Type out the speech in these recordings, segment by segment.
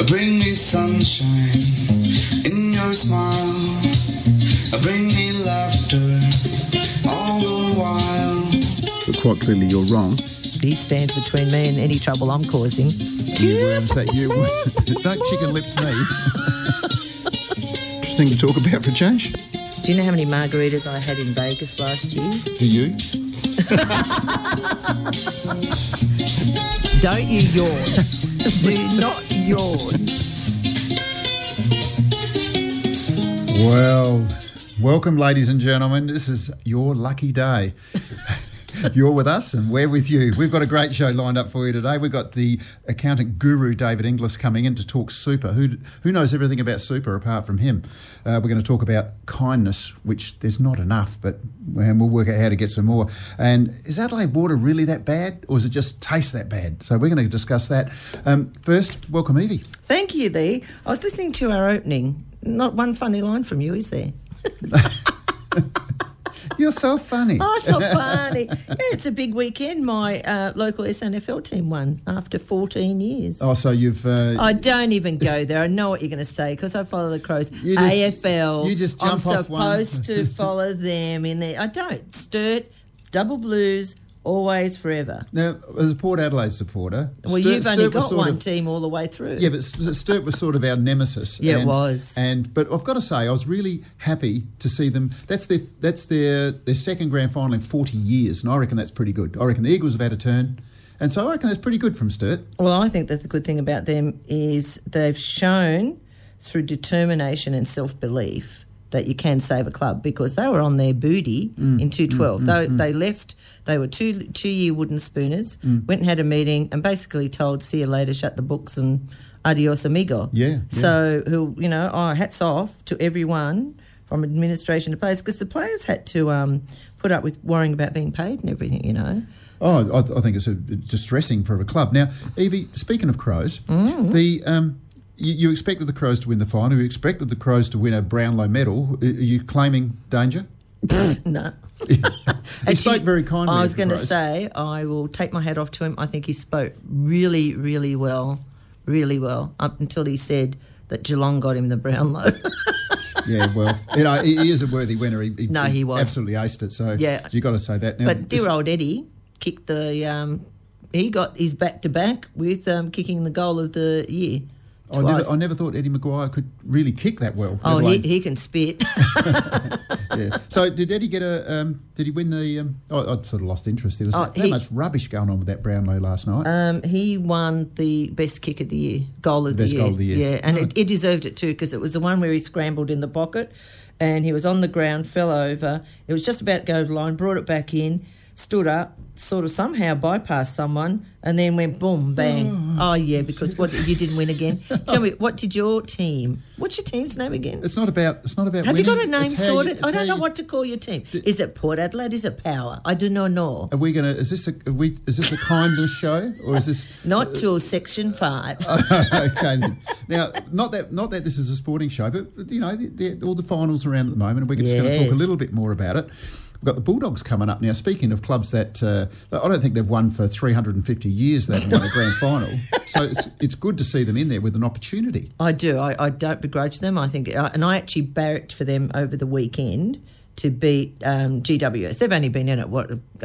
Bring me sunshine in your smile. Bring me laughter all the while. But quite clearly you're wrong. He stands between me and any trouble I'm causing. You worms that you. Don't chicken lips me. Interesting to talk about for a change. Do you know how many margaritas I had in Vegas last year? Do you? Don't you yawn. Do not yawn. Well, welcome, ladies and gentlemen. This is your lucky day. You're with us and we're with you. We've got a great show lined up for you today. We've got the accountant guru, David Inglis, coming in to talk super. Who knows everything about super apart from him? We're going to talk about kindness, which there's not enough, but we'll work out how to get some more. And is Adelaide water really that bad, or does it just taste that bad? So we're going to discuss that. First, welcome, Evie. Thank you, Lee. I was listening to our opening. Not one funny line from you, is there? You're so funny. Oh, so funny. Yeah, it's a big weekend. My local SNFL team won after 14 years. Oh, so you've... I don't even go there. I know what you're going to say because I follow the Crows. AFL. You just jump off one. I'm supposed to follow them in there. I don't. Sturt, Double Blues, always, forever. Now, as a Port Adelaide supporter... Well, you've only got one team all the way through. Yeah, but Sturt was sort of our nemesis. Yeah, it was. But I've got to say, I was really happy to see them. That's their second grand final in 40 years, and I reckon that's pretty good. I reckon the Eagles have had a turn, and so I reckon that's pretty good from Sturt. Well, I think that the good thing about them is they've shown through determination and self-belief that you can save a club, because they were on their booty in 2012. They left, they were two-year wooden spooners, went and had a meeting and basically told, see you later, shut the books and adios amigo. Yeah. So, hats off to everyone from administration to players, because the players had to put up with worrying about being paid and everything, you know. Oh, I think it's distressing for a club. Now, Evie, speaking of Crows, You expected the Crows to win the final. You expected the Crows to win a Brownlow medal. Are you claiming danger? No. He spoke very kindly. I was going to say, I will take my hat off to him. I think he spoke really, really well, up until he said that Geelong got him the Brownlow. Yeah, well, he is a worthy winner. He was. Absolutely aced it. So yeah. You've got to say that. Now, but dear old Eddie kicked the... he got his back-to-back with kicking the goal of the year. I never thought Eddie Maguire could really kick that well. Oh, he can spit. Yeah. So did Eddie get did he win the... I sort of lost interest. There was that much rubbish going on with that Brownlow last night. He won the best kick of the year, goal of the year. Best goal of the year. Yeah, and it deserved it too, because it was the one where he scrambled in the pocket and he was on the ground, fell over. It was just about to go to the line, brought it back in, stood up, sort of somehow bypassed someone, and then went boom, bang. Oh yeah, because you didn't win again. Tell me, what's your team's name again? It's not about Have winning. you got a name sorted? I don't know what to call your team. Is it Port Adelaide? Is it Power? I do not know. Are we gonna? Is this a kindness show, or is this not till Section 5? Okay. Then. Now, not that this is a sporting show, but all the finals around at the moment, and we're just going to talk a little bit more about it. We've got the Bulldogs coming up now. Speaking of clubs that I don't think they've won for 350 years, they haven't won a grand final. So it's good to see them in there with an opportunity. I do. I don't begrudge them. I think, and I actually barracked for them over the weekend to beat GWS. They've only been in it,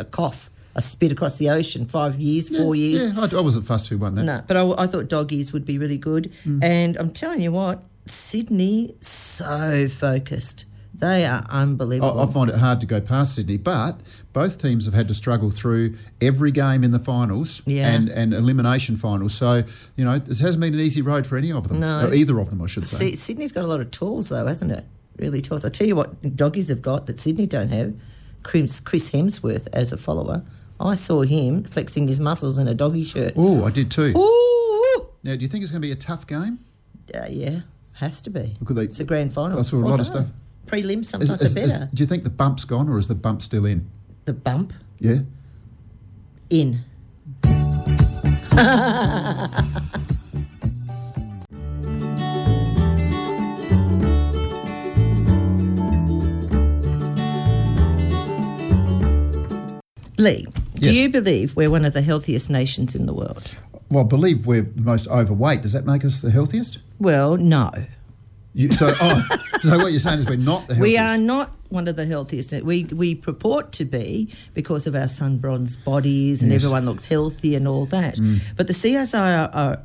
a spit across the ocean, 4 years. Yeah, I wasn't fussed who won that. No, but I thought Doggies would be really good. And I'm telling you what, Sydney, so focused. They are unbelievable. I find it hard to go past Sydney, but both teams have had to struggle through every game in the finals and elimination finals. So, it hasn't been an easy road for any of them. No. Or either of them, I should say. Sydney's got a lot of tools, though, hasn't it? Really tools. I tell you what Doggies have got that Sydney don't have. Chris Hemsworth as a follower. I saw him flexing his muscles in a doggy shirt. Oh, I did too. Ooh! Now, do you think it's going to be a tough game? Yeah, has to be. It's a grand final. I saw a lot of stuff. Prelims sometimes are better. Do you think the bump's gone, or is the bump still in? The bump? Yeah. In. Lee, do you believe we're one of the healthiest nations in the world? Well, I believe we're the most overweight. Does that make us the healthiest? Well, no. So what you're saying is we're not the healthiest? We are not one of the healthiest. We purport to be because of our sun-bronzed bodies and everyone looks healthy and all that. But the CSIRO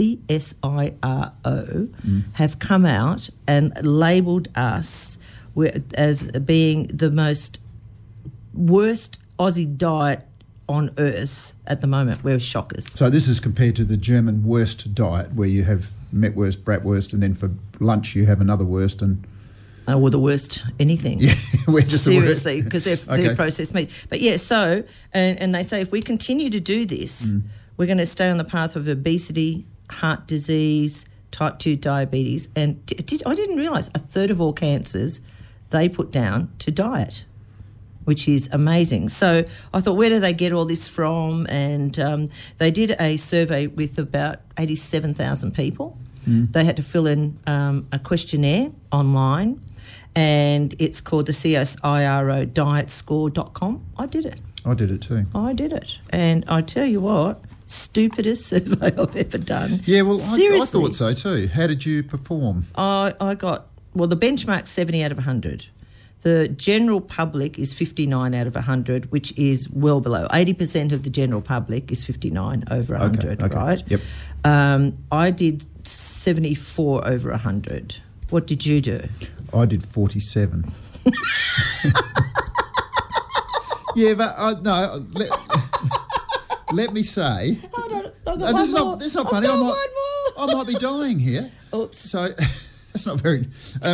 have come out and labelled us as being the most worst Aussie diet on earth at the moment. We're shockers. So this is compared to the German Wurst diet, where you have Metwurst, Bratwurst, and then for lunch you have another Wurst and... Or the worst anything. Yeah, we're just seriously, because they're Okay. processed meat. But yeah, so, and they say if we continue to do this, we're going to stay on the path of obesity, heart disease, type 2 diabetes, and I didn't realise a third of all cancers they put down to diet, which is amazing. So I thought, where do they get all this from? And they did a survey with about 87,000 people. They had to fill in a questionnaire online, and it's called the CSIROdietscore.com. I did it. I did it too. I did it. And I tell you what, stupidest survey I've ever done. Yeah, well, I Seriously. thought so too. How did you perform? I got, well, the benchmark's 70 out of 100. The general public is 59 out of 100, which is well below. 80% of the general public is 59 over 100, okay. right? Yep. I did 74 over 100. What did you do? I did 47. Yeah, but no. Let me say. Hold on, I've got No, one this is more. not. This is not I've funny. got I one more. might be dying here. Oops. So that's not very.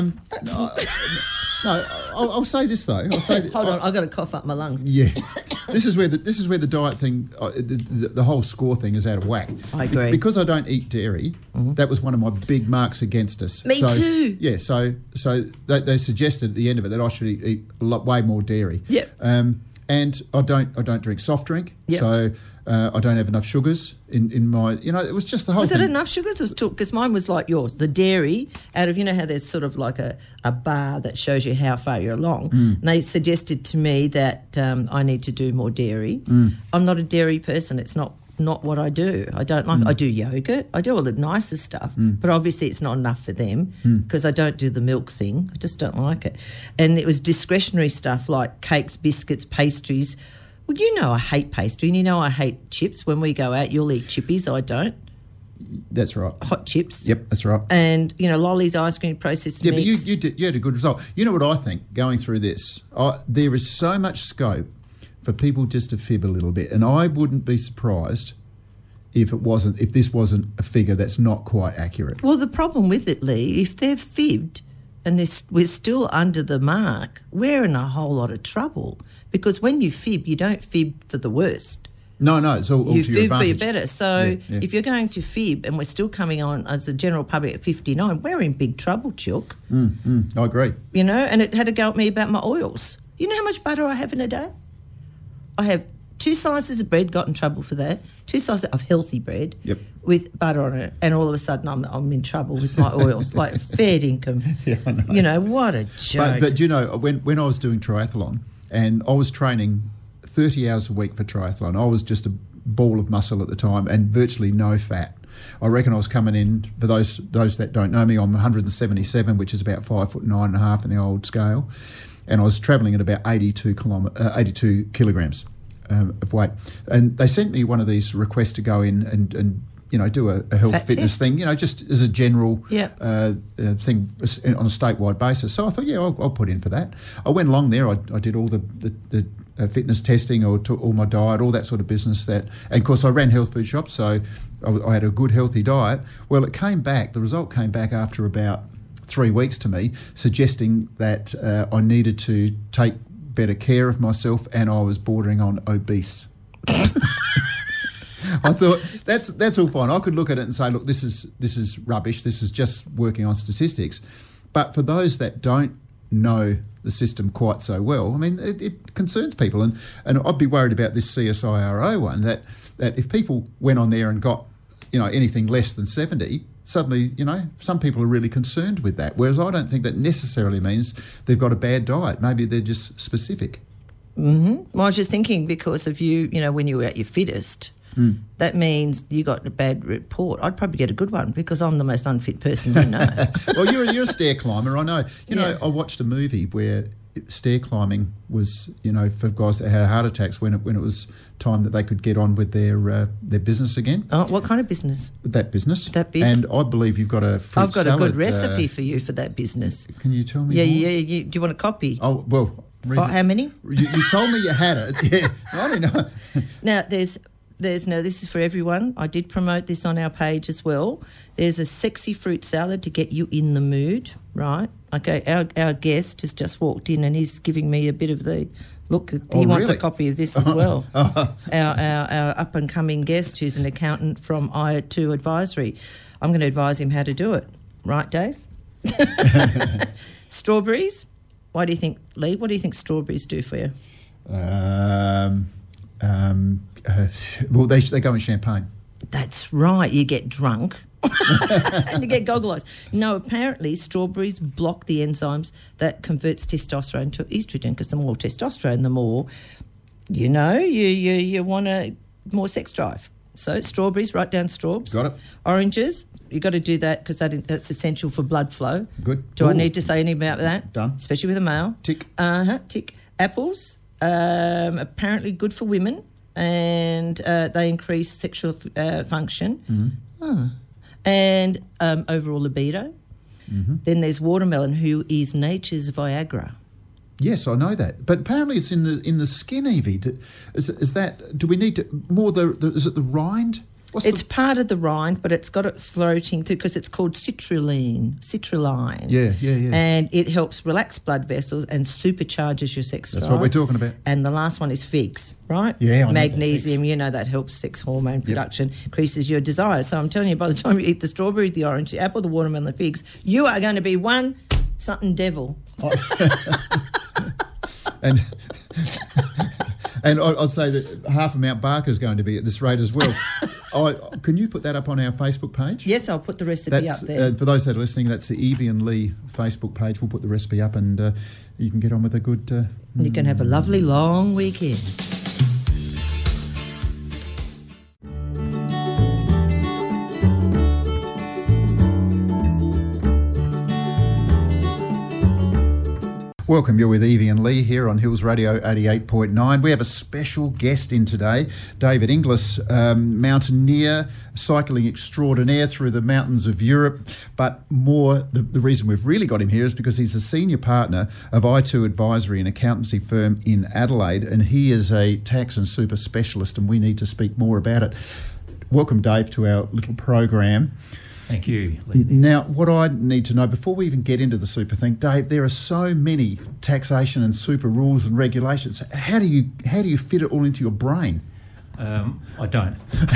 No, I'll say this though. I'll say. Hold on, I've got to cough up my lungs. Yeah, this is where the diet thing, the whole score thing is out of whack. I agree. Because I don't eat dairy. That was one of my big marks against us. Me too. Yeah, so they suggested at the end of it that I should eat way more dairy. Yep. And I don't drink soft drink. Yep. So I don't have enough sugars in my. It was just the whole Was thing. it enough sugars? Because mine was like yours. The dairy, out of, how there's sort of like a bar that shows you how far you're along. And they suggested to me that I need to do more dairy. I'm not a dairy person. It's not what I do. I don't like. I do yogurt. I do all the nicer stuff. But obviously it's not enough for them because I don't do the milk thing. I just don't like it. And it was discretionary stuff like cakes, biscuits, pastries. Well, I hate pastry and I hate chips. When we go out, you'll eat chippies. I don't. That's right. Hot chips. Yep, that's right. And, lollies, ice cream, processed Yeah, meats. but you had a good result. You know what I think going through this? There is so much scope for people just to fib a little bit, and I wouldn't be surprised if this wasn't a figure that's not quite accurate. Well, the problem with it, Lee, if they've fibbed and we're still under the mark, we're in a whole lot of trouble because when you fib, you don't fib for the worst. No, it's all You to your fib for your advantage. better. So Yeah. if you're going to fib and we're still coming on as a general public at 59, we're in big trouble, Chook. I agree. And it had to go at me about my oils. You know how much butter I have in a day? I have 2 slices of bread, got in trouble for that, 2 slices of healthy bread with butter on it, and all of a sudden I'm in trouble with my oils, like fair income. Yeah, I know. What a joke. But when I was doing triathlon and I was training 30 hours a week for triathlon, I was just a ball of muscle at the time and virtually no fat. I reckon I was coming in, for those that don't know me, I'm 177, which is about 5'9.5" in the old scale, and I was travelling at about 82 kilograms of weight. And they sent me one of these requests to go in and do a health Fat fitness test. thing, just as a general thing on a statewide basis. So I thought, I'll put in for that. I went along there. I did all the fitness testing, or took all my diet, all that sort of business. And of course, I ran health food shops, so I had a good, healthy diet. Well, the result came back after about 3 weeks to me, suggesting that I needed to take better care of myself and I was bordering on obese. I thought that's all fine. I could look at it and say, look, this is rubbish. This is just working on statistics. But for those that don't know the system quite so well, I mean, it concerns people. And I'd be worried about this CSIRO one, that if people went on there and got, anything less than 70, suddenly, some people are really concerned with that. Whereas I don't think that necessarily means they've got a bad diet. Maybe they're just specific. Well, I was just thinking because of you, when you were at your fittest, that means you got a bad report. I'd probably get a good one because I'm the most unfit person you know. Well, you're a stair climber, I know. You know, I watched a movie where stair climbing was, you know, for guys that had heart attacks when it was time that they could get on with their business again. Oh, what kind of business? That business. That business. And I believe you've got a fruit I've got salad, a good recipe for you for that business. Can you tell me Yeah, more? yeah. Do you want a copy? Oh, well... How many? You told me you had it. Yeah, I don't know. Now, there's no, this is for everyone. I did promote this on our page as well. There's a sexy fruit salad to get you in the mood, right? Okay, our guest has just walked in and he's giving me a bit of the look. He wants really? a copy of this as well. Our up-and-coming guest who's an accountant from I2 Advisory. I'm going to advise him how to do it. Right, Dave? Strawberries. Why do you think, Lee, what do you think strawberries do for you? Well, they go in champagne. That's right. You get drunk and you get goggle eyes. No, apparently strawberries block the enzymes that converts testosterone to estrogen, because the more testosterone, the more, you know, you want more sex drive. So strawberries, write down straws. Got it. Oranges, you got to do that because that's essential for blood flow. Good. Do I need to say anything about that? Done. Especially with a male. Tick. Tick. Apples, apparently good for women, and they increase sexual function. And overall libido. Then there's watermelon, who is nature's Viagra. Yes, I know that, but apparently it's in the skin, Evie. Is that? Do we need to more is it the rind? It's part of the rind, but it's got it floating through because it's called citrulline. Yeah. And it helps relax blood vessels and supercharges your sex drive. That's what we're talking about. And the last one is figs, right? Yeah, I know magnesium. You know that helps sex hormone production, increases your desire. So I'm telling you, by the time you eat the strawberry, the orange, the apple, the watermelon, the figs, you are going to be one something devil. And I'd say that half of Mount Barker is going to be at this rate as well. Can you put that up on our Facebook page? Yes, I'll put the recipe up there. For those that are listening, that's the Evie and Lee Facebook page. We'll put the recipe up and you can get on with a good... you can have a lovely long weekend. Welcome, you're with Evie and Lee here on Hills Radio 88.9. We have a special guest in today, David Inglis, mountaineer, cycling extraordinaire through the mountains of Europe. But more, the reason we've really got him here is because he's a senior partner of I2 Advisory, an accountancy firm in Adelaide, and he is a tax and super specialist, and we need to speak more about it. Welcome, Dave, to our little program. Thank you, Lee. Now, what I need to know, before we even get into the super thing, Dave, there are so many taxation and super rules and regulations. How do you fit it all into your brain? I don't.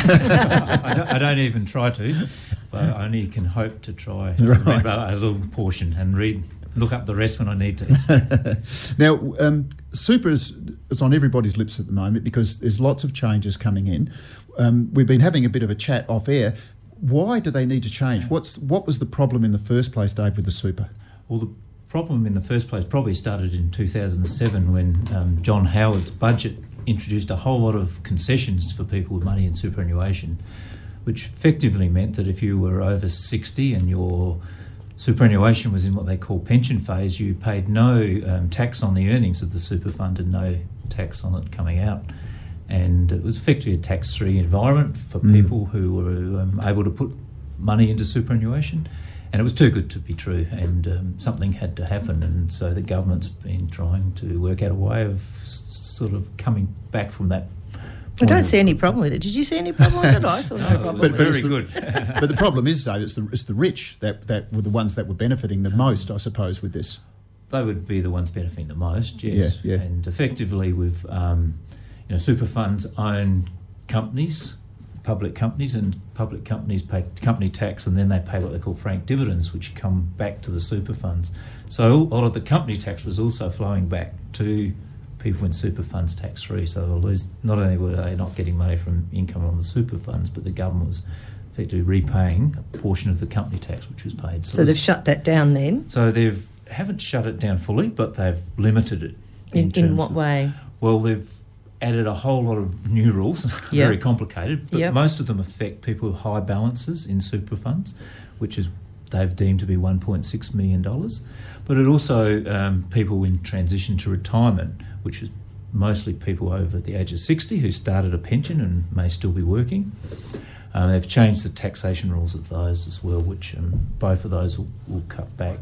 I don't even try to, but I only can hope to try to remember a little portion and look up the rest when I need to. Now, super is on everybody's lips at the moment because there's lots of changes coming in. We've been having a bit of a chat off air. Why do they need to change? What was the problem in the first place, Dave, with the super? Well, the problem in the first place probably started in 2007 when John Howard's budget introduced a whole lot of concessions for people with money in superannuation, which effectively meant that if you were over 60 and your superannuation was in what they call pension phase, you paid no tax on the earnings of the super fund and no tax on it coming out. And it was effectively a tax-free environment for people who were able to put money into superannuation. And it was too good to be true, and something had to happen. And so the government's been trying to work out a way of sort of coming back from that. I don't see any problem with it. Did you see any problem with it? I saw no problem with it. Very good. But the problem is, Dave, it's the rich that were the ones that were benefiting the most, I suppose, with this. They would be the ones benefiting the most, yes. Yeah. And effectively with... super funds own companies, public companies, and public companies pay company tax, and then they pay what they call franked dividends, which come back to the super funds. So a lot of the company tax was also flowing back to people in super funds tax-free. So they'll lose, not only were they not getting money from income on the super funds, but the government was effectively repaying a portion of the company tax which was paid. So they've shut that down then? So they haven't shut it down fully, but they've limited it. In what way? Well, they've added a whole lot of new rules, Yep. very complicated, but Yep. most of them affect people with high balances in super funds, which is they've deemed to be $1.6 million. But it also people in transition to retirement, which is mostly people over the age of 60 who started a pension and may still be working. They've changed the taxation rules of those as well, which both of those will cut back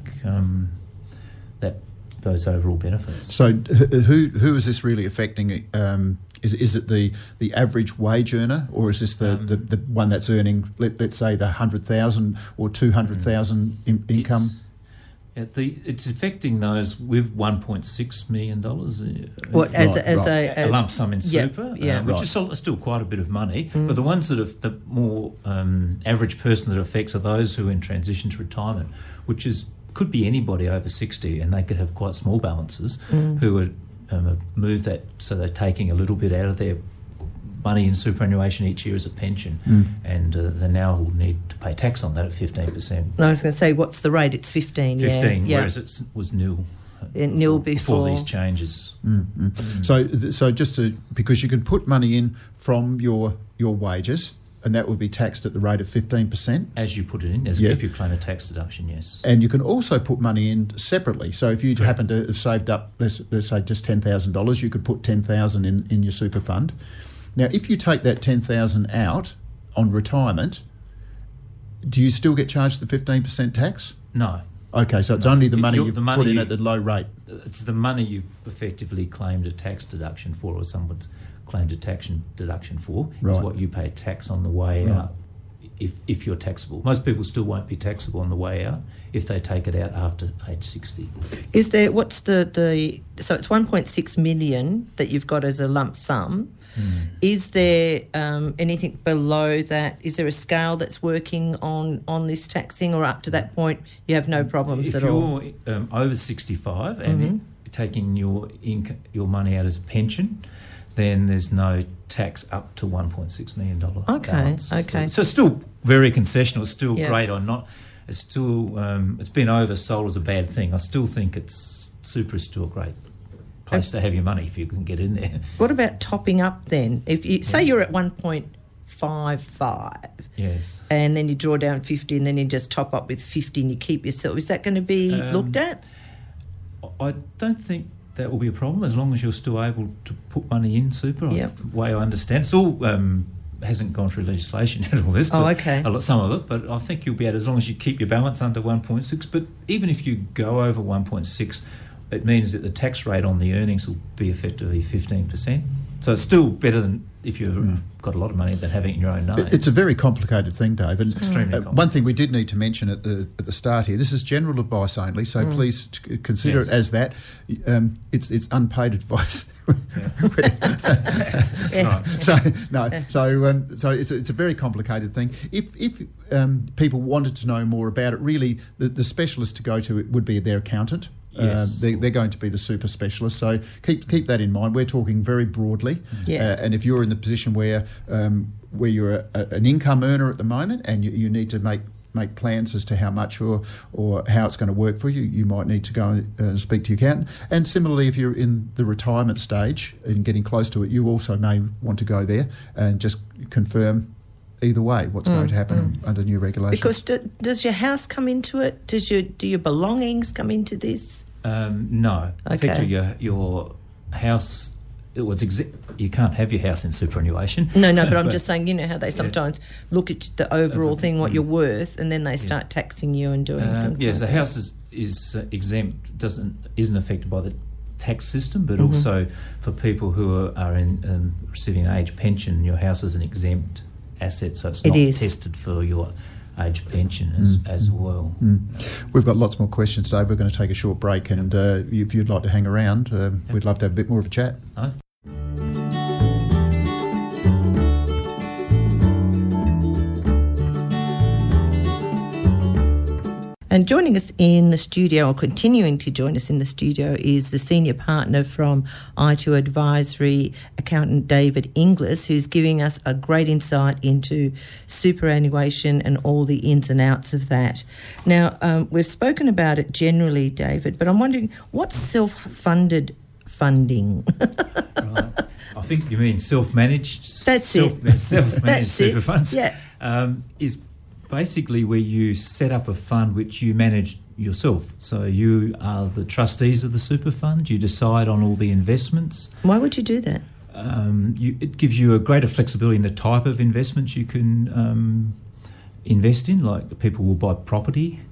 those overall benefits. So who is this really affecting? Is it the average wage earner, or is this the one that's earning, let's say, the 100,000 or 200,000 income? It's affecting those with $1.6 million. What as A lump sum in super, yeah. which is still quite a bit of money. But the ones that are the more average person that affects are those who are in transition to retirement, which could be anybody over 60, and they could have quite small balances who would move that, so they're taking a little bit out of their money in superannuation each year as a pension, and they now will need to pay tax on that at 15%. I was going to say, what's the rate? It's 15. 15, yeah. whereas it was nil. Nil before these changes. So just because you can put money in from your wages, and that would be taxed at the rate of 15%. As you put it in, if you claim a tax deduction, yes. And you can also put money in separately. So if you happen to have saved up, let's say just $10,000, you could put $10,000 in your super fund. Now, if you take that $10,000 out on retirement, do you still get charged the 15% tax? No. Okay, so it's only the money you put in you, at the low rate. It's the money you've effectively claimed a tax deduction for, or someone's claimed a tax deduction for, is what you pay tax on the way out, if you're taxable. Most people still won't be taxable on the way out if they take it out after age 60. Is there, so it's 1.6 million that you've got as a lump sum. Is there anything below that? Is there a scale that's working on this taxing, or up to that point you have no problems at all? If you're over 65 and taking your money out as a pension, then there's no tax up to $1.6 million. Okay. So it's still very concessional. It's still Yeah. great or not. It's still it's been oversold as a bad thing. I still think super is still a great place to have your money if you can get in there. What about topping up then? If you say you're at 1.55, yes, and then you draw down 50, and then you just top up with 50 and you keep yourself, is that going to be looked at? I don't think that will be a problem as long as you're still able to put money in super. Yep. The way I understand, it's all hasn't gone through legislation yet, all this. But okay. Some of it, but I think you'll be able, as long as you keep your balance under 1.6. But even if you go over 1.6, it means that the tax rate on the earnings will be effectively 15%. So it's still better than if you've got a lot of money than having it in your own name. It's a very complicated thing, Dave. And extremely complicated. One thing we did need to mention at the start here, this is general advice only, so please consider it as that. It's unpaid advice. That's right. So it's a very complicated thing. If people wanted to know more about it, really the specialist to go to would be their accountant. Yes. They're going to be the super specialist, so keep that in mind. We're talking very broadly, Yes. And if you're in the position where you're an income earner at the moment and you need to make plans as to how much or how it's going to work for you, you might need to go and speak to your accountant. And similarly, if you're in the retirement stage and getting close to it, you also may want to go there and just confirm either way what's going to happen under new regulations. Because does your house come into it? Do your belongings come into this? No. Okay. Effectively, your house, you can't have your house in superannuation. No, but I'm just saying, you know how they sometimes look at the overall thing, what you're worth, and then they start taxing you and doing things yes, like the house is exempt, isn't affected by the tax system, but also for people who are in receiving an age pension, your house is an exempt asset, so it's not tested for your age pension as well. We've got lots more questions, Dave. We're going to take a short break, and if you'd like to hang around, we'd love to have a bit more of a chat. Oh. And joining us in the studio, or continuing to join us in the studio, is the senior partner from I2 Advisory, accountant David Inglis, who's giving us a great insight into superannuation and all the ins and outs of that. Now, we've spoken about it generally, David, but I'm wondering, what's self-funded funding. Right. I think you mean self-managed. That's it. Self-managed That's super it. funds. Yeah. Is basically where you set up a fund which you manage yourself. So you are the trustees of the super fund. You decide on all the investments. Why would you do that? It gives you a greater flexibility in the type of investments you can invest in. Like people will buy property.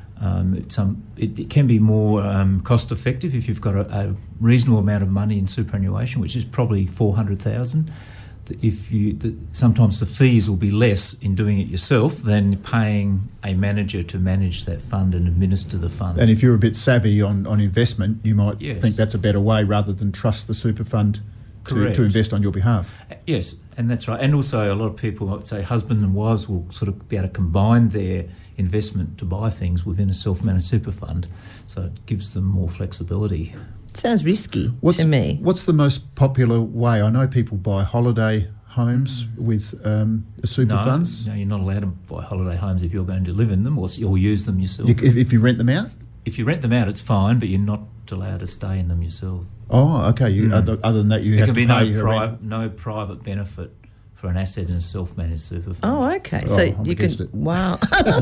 It can be more cost effective if you've got a reasonable amount of money in superannuation, which is probably $400,000. Sometimes the fees will be less in doing it yourself than paying a manager to manage that fund and administer the fund. And if you're a bit savvy on investment, you might Yes. think that's a better way rather than trust the super fund to invest on your behalf. Yes, and that's right. And also a lot of people, I would say husband and wives, will sort of be able to combine their investment to buy things within a self-managed super fund, so it gives them more flexibility. Sounds risky to me. What's the most popular way? I know people buy holiday homes with the super funds. No, you're not allowed to buy holiday homes if you're going to live in them or use them yourself. If you rent them out? If you rent them out, it's fine, but you're not allowed to stay in them yourself. Oh, okay. Other than that, you There have can to be pay your rent. no private benefit for an asset in a self-managed super fund. Oh, okay. Oh, So I'm you against can. it. Wow.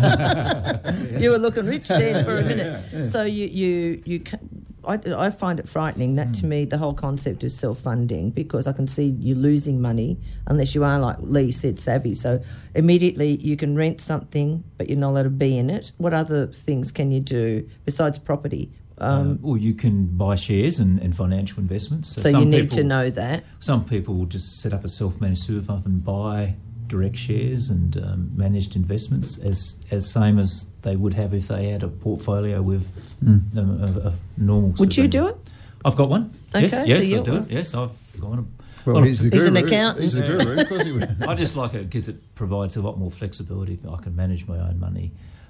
You were looking rich then for a minute. So you can, I find it frightening that to me the whole concept of self-funding, because I can see you losing money unless you are, like Lee said, savvy. So immediately you can rent something but you're not allowed to be in it. What other things can you do besides property? Or you can buy shares and financial investments. So you need to know that. Some people will just set up a self-managed super fund and buy direct shares and managed investments as same as they would have if they had a portfolio with a normal. Would you do it? I've got one. Okay, yes, so I do it. Yes, I've got one. Well, he's the guru. He's an accountant. He's the guru. Of course he would. I just like it because it provides a lot more flexibility. If I can manage my own money.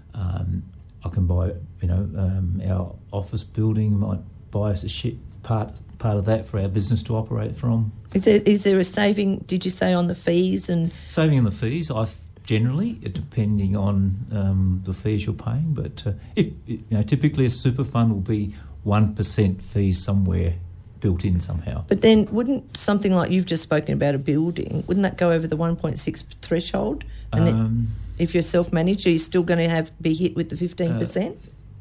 I can buy, our office building, might buy a part of that for our business to operate from. Is there a saving, did you say, on the fees? And saving on the fees, generally, depending on the fees you're paying, but typically a super fund will be 1% fees somewhere built in somehow. But then wouldn't something like you've just spoken about, a building, wouldn't that go over the 1.6 threshold? And then if you're self-managed, are you still going to be hit with the 15%?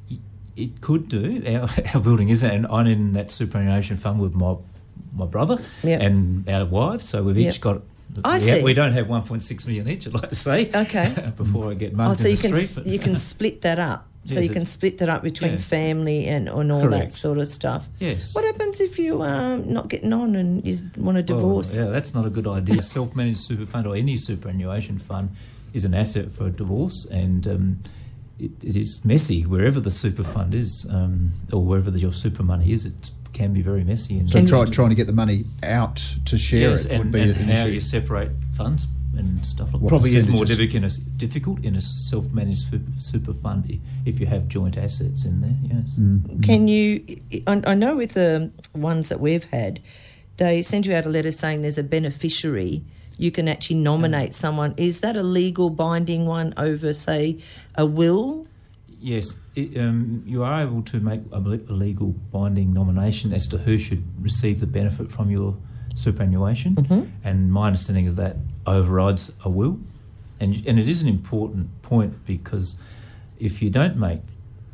It could do. Our building is, and I'm in that superannuation fund with my brother and our wives, so we've each got... We don't have 1.6 million each, I'd like to say. Okay. Before I get mugged in the street. You can split that up. So you can split that up between family and all that sort of stuff. Yes. What happens if you not getting on and you want a divorce? Yeah, that's not a good idea. A self-managed super fund or any superannuation fund is an asset for a divorce, and it is messy wherever the super fund is, or wherever your super money is. It can be very messy. And so trying to get the money out to share it would be an issue. How you separate funds and stuff like that. What Probably is more percentages? difficult in a self-managed super fund if you have joint assets in there, yes. Can you... I know with the ones that we've had, they send you out a letter saying there's a beneficiary. You can actually nominate someone. Is that a legal binding one over, say, a will? Yes, you are able to make a legal binding nomination as to who should receive the benefit from your superannuation, and my understanding is that overrides a will, and it is an important point, because if you don't make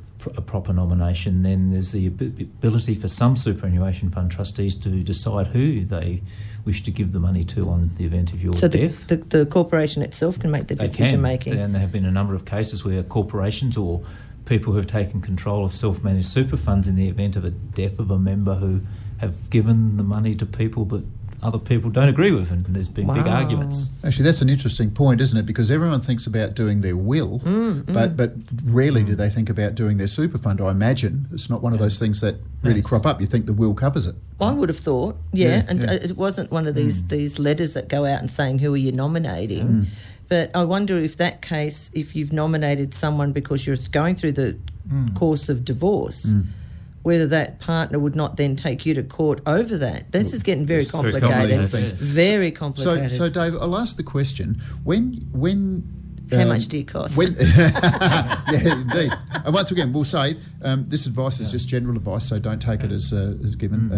a proper nomination, then there's the ability for some superannuation fund trustees to decide who they wish to give the money to on the event of your death. The corporation itself can make the decision making. And there have been a number of cases where corporations or people who have taken control of self-managed super funds in the event of a death of a member who have given the money to people that other people don't agree with, and there's been big arguments. Actually, that's an interesting point, isn't it? Because everyone thinks about doing their will, but rarely do they think about doing their super fund. I imagine it's not one of those things that really crop up. You think the will covers it. I would have thought, it wasn't one of these letters that go out and saying who are you nominating. But I wonder if that case, if you've nominated someone because you're going through the course of divorce, whether that partner would not then take you to court over that. This is getting very complicated. Very complicated. So Dave, I'll ask the question: when How much do you cost? Yeah, indeed. And once again, we'll say this advice is just general advice, so don't take it as given.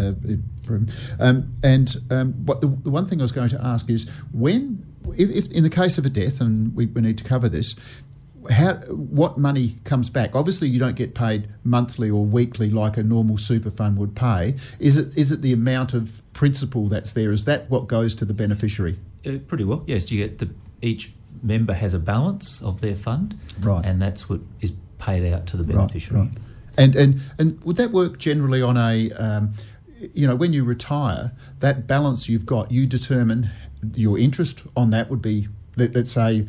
But the one thing I was going to ask is if in the case of a death, and we need to cover this, what money comes back? Obviously, you don't get paid monthly or weekly like a normal super fund would pay. Is it the amount of principal that's there? Is that what goes to the beneficiary? Pretty well, yes. You get each member has a balance of their fund, right, and that's what is paid out to the beneficiary. Right. And would that work generally on a when you retire, that balance you've got, you determine your interest on that would be, let's say,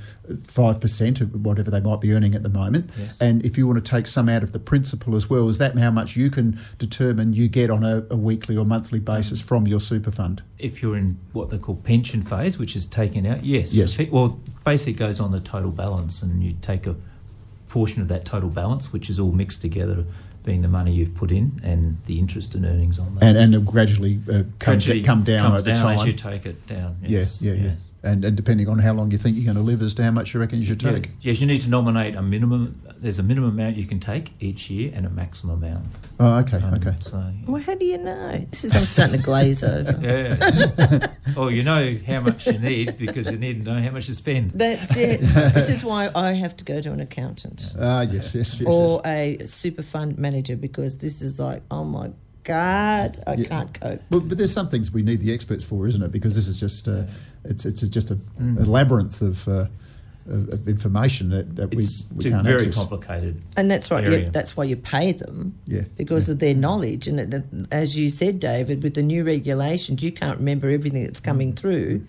5% of whatever they might be earning at the moment. Yes. And if you want to take some out of the principal as well, is that how much you can determine you get on a weekly or monthly basis from your super fund? If you're in what they call pension phase, which is taken out, yes. Well, basically it goes on the total balance, and you take a portion of that total balance, which is all mixed together, being the money you've put in and the interest and earnings on that. And it'll gradually come down over time. As you take it down. Yes. Yeah. And depending on how long you think you're going to live as to how much you reckon you should take. Yes, you need to nominate a minimum. There's a minimum amount you can take each year and a maximum amount. Oh, okay, okay. So, well, how do you know? I'm starting to glaze over. Yeah. Well, you know how much you need because you need to know how much to spend. That's it. This is why I have to go to an accountant. Yes. Or a super fund manager, because this is like, oh my God, I can't cope. Well, but there's some things we need the experts for, isn't it? Because this is just it's just a labyrinth of information that we can't very access. Complicated. And that's right. Area. Yeah, that's why you pay them. Because of their knowledge. And as you said, David, with the new regulations, you can't remember everything that's coming through.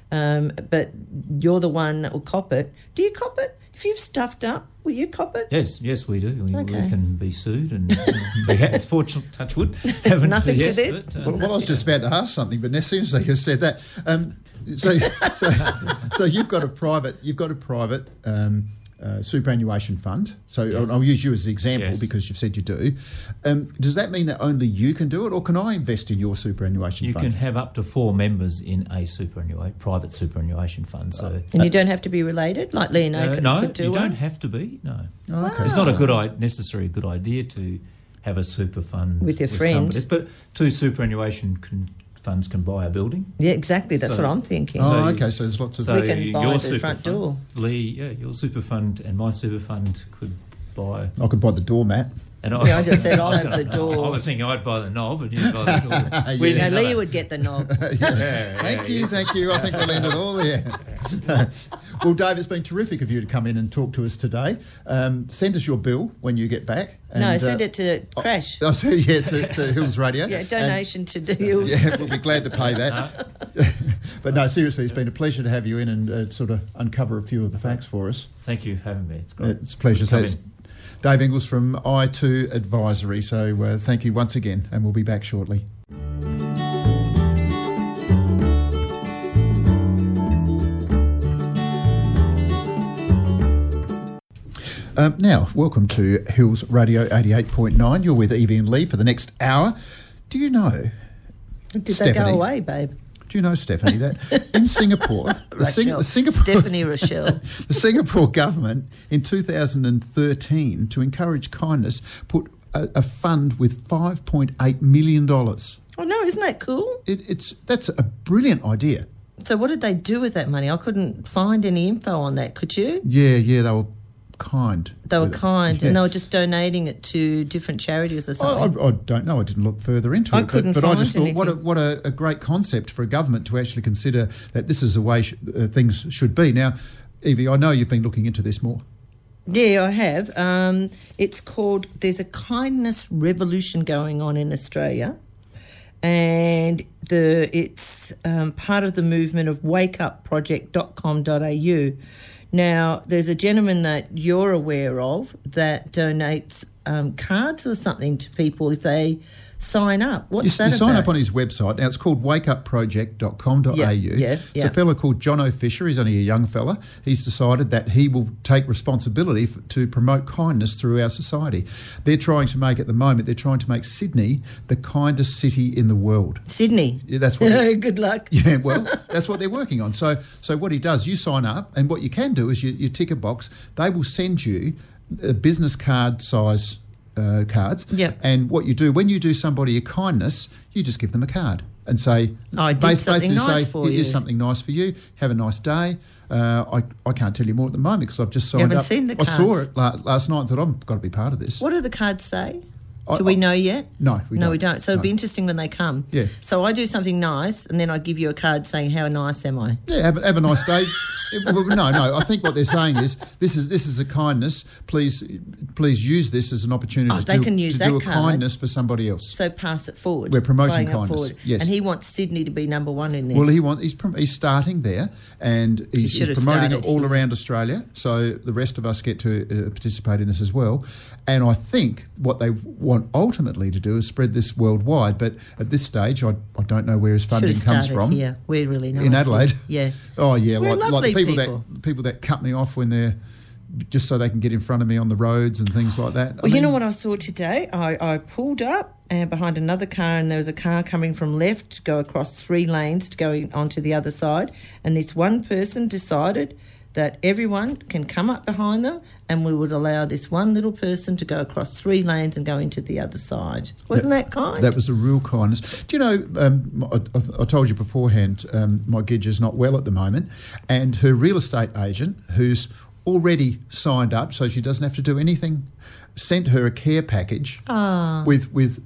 But you're the one that will cop it. Do you cop it? If you've stuffed up, will you cop it? Yes, we do. We Okay. can be sued, and we have, fortunately, touch wood, haven't Nothing to yes, do. but, Well, I was just about to ask something, but as soon as you said that, so you've got a private superannuation fund. So Yes. I'll use you as the example because you've said you do. Does that mean that only you can do it, or can I invest in your superannuation you fund? can have up to 4 members in a private superannuation fund. So And you don't have to be related, like Leonardo could do you one? don't have to be. No, Oh, okay. it's not necessarily a good idea to have a super fund With your friend. somebody else, but 2 superannuation funds can buy a building. Yeah, exactly. That's So- what I'm thinking. Oh, okay. So there's lots of. We can buy your the super front fund, door. Lee, your super fund and my super fund could buy. I could buy the doormat. And I just said I'll was have the door. I was thinking I'd buy the knob and you'd buy the door. We No, need Lee another- would get the knob. Thank you. I think we'll end it all there. Well, Dave, it's been terrific of you to come in and talk to us today. Send us your bill when you get back. No, send it to Crash. I said, to Hills Radio. Yeah, donation to Deals. Yeah, we'll be glad to pay that. But no, seriously, it's been a pleasure to have you in and sort of uncover a few of the facts for us. Thank you for having me. It's great. It's a pleasure. So Come it's in. Dave Inglis from I2 Advisory. So thank you once again, and we'll be back shortly. Now, welcome to Hills Radio 88.9. You're with Evie and Lee for the next hour. Do you know, Did Stephanie, they go away, babe? Do you know, Stephanie, that in Singapore, the Rochelle. Singapore Stephanie Rochelle. the Singapore government in 2013, to encourage kindness, put a fund with $5.8 million. Oh, no, isn't that cool? That's a brilliant idea. So what did they do with that money? I couldn't find any info on that. Could you? Yeah, they were kind. They were with it. kind, Yeah. and they were just donating it to different charities or something. I don't know. I didn't look further into I it, couldn't but I find just thought, anything. what a great concept for a government to actually consider that this is the way things should be. Now, Evie, I know you've been looking into this more. Yeah, I have. It's called, there's a kindness revolution going on in Australia, and it's part of the movement of wakeupproject.com.au. Now, there's a gentleman that you're aware of that donates cards or something to people if they sign up? What's You that sign about? up on his website. Now, it's called wakeupproject.com.au. Yeah. It's a fella called Jono Fisher. He's only a young fella. He's decided that he will take responsibility to promote kindness through our society. They're trying to make, at the moment, Sydney the kindest city in the world. Sydney. Yeah, that's what. Good luck. Yeah, well, that's what they're working on. So what he does, you sign up, and what you can do is you tick a box. They will send you a business card size cards. Yep. And what you do, when you do somebody a kindness, you just give them a card and say, I did something nice for you. Here's something nice for you. Have a nice day. I can't tell you more at the moment because I've just signed up. You haven't seen the I saw cards? it last night and thought, I've got to be part of this. What do the cards say? Do we know yet? No, we don't. We don't. So it'll be No. interesting when they come. Yeah. So I do something nice, and then I give you a card saying, "How nice am I?" Yeah, have a nice day. Well, no. I think what they're saying is this is a kindness. Please use this as an opportunity they can use to do a that card. kindness for somebody else. So pass it forward. We're promoting Playing it kindness, forward. yes. And he wants Sydney to be number one in this. Well, he's starting there, and he's should have promoting started it all here. around Australia. So the rest of us get to participate in this as well. And I think what they want ultimately to do is spread this worldwide. But at this stage, I don't know where his funding Should have comes started from. here. We're really nice. In Adelaide. Yeah. Oh yeah, We're like lovely the people. people that cut me off when they're just so they can get in front of me on the roads and things like that. Well, you know what I saw today? I pulled up behind another car, and there was a car coming from left to go across 3 lanes to go onto the other side. And this one person decided that everyone can come up behind them, and we would allow this one little person to go across 3 lanes and go into the other side. Wasn't that kind? That was a real kindness. Do you know, I told you beforehand, my Gidge is not well at the moment, and her real estate agent, who's already signed up so she doesn't have to do anything, sent her a care package with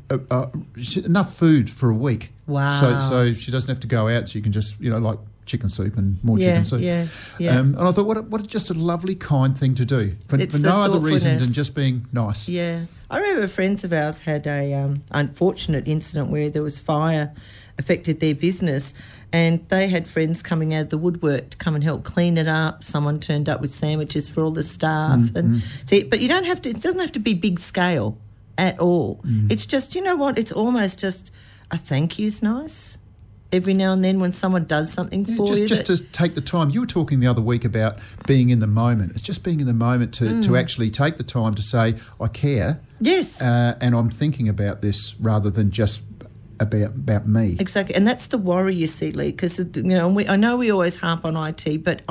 enough food for a week. Wow. So she doesn't have to go out, so you can just, like chicken soup and more chicken soup. Yeah. And I thought, what just a lovely, kind thing to do for It's no the other reason thoughtfulness. than just being nice. Yeah. I remember friends of ours had a unfortunate incident where there was fire affected their business, and they had friends coming out of the woodwork to come and help clean it up. Someone turned up with sandwiches for all the staff. And see, but you don't have to, it doesn't have to be big scale at all. It's just, you know what, it's almost just a thank you's nice. Every now and then when someone does something for you. Just to take the time. You were talking the other week about being in the moment. It's just being in the moment to actually take the time to say, I care. Yes. And I'm thinking about this rather than just about me. Exactly, and that's the worry, you see, Lee, because, I know we always harp on IT, but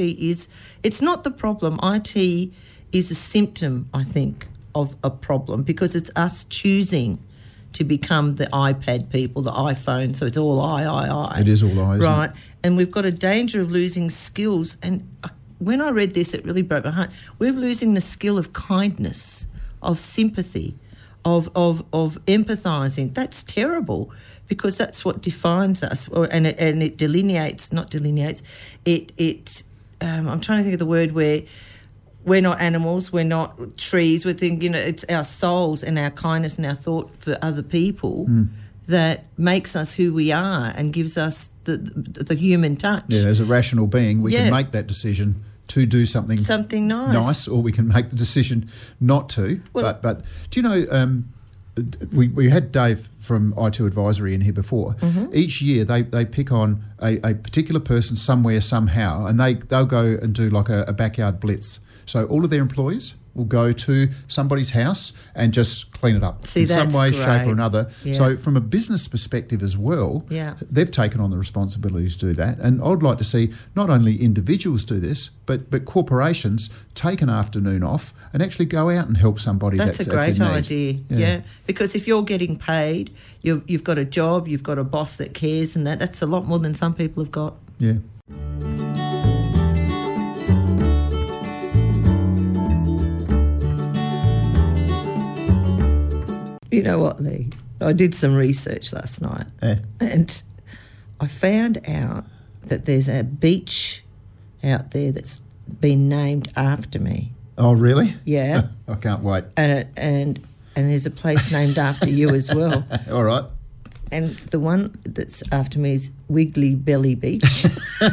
it's not the problem. IT is a symptom, I think, of a problem, because it's us choosing to become the iPad people, the iPhone, so it's all I. It is all I, isn't it? Right, and we've got a danger of losing skills, and when I read this, it really broke my heart. We're losing the skill of kindness, of sympathy, of empathising. That's terrible, because that's what defines us, and it delineates. I'm trying to think of the word where we're not animals, we're not trees. We're thinking, it's our souls and our kindness and our thought for other people that makes us who we are and gives us the human touch. Yeah, as a rational being, we Yeah. can make that decision to do something nice. or we can make the decision not to. Well- but do you know, we had Dave from I2 Advisory in here before. Mm-hmm. Each year they pick on a particular person somewhere, somehow, and they'll go and do like a backyard blitz. So all of their employees will go to somebody's house and just clean it up See, in some that's way, shape great. or another. Yeah. So from a business perspective as well, Yeah. they've taken on the responsibility to do that. And I'd like to see not only individuals do this, but corporations take an afternoon off and actually go out and help somebody That's a in great need. idea, yeah. Because if you're getting paid, you've got a job, you've got a boss that cares, and that's a lot more than some people have got. Yeah. You know what, Lee? I did some research last night, and I found out that there's a beach out there that's been named after me. Oh, really? Yeah, I can't wait. and there's a place named after you as well. All right. And the one that's after me is Wiggly Belly Beach.